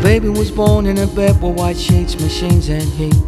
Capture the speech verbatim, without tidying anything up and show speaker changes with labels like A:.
A: baby was born in a bed with white sheets, machines and heat.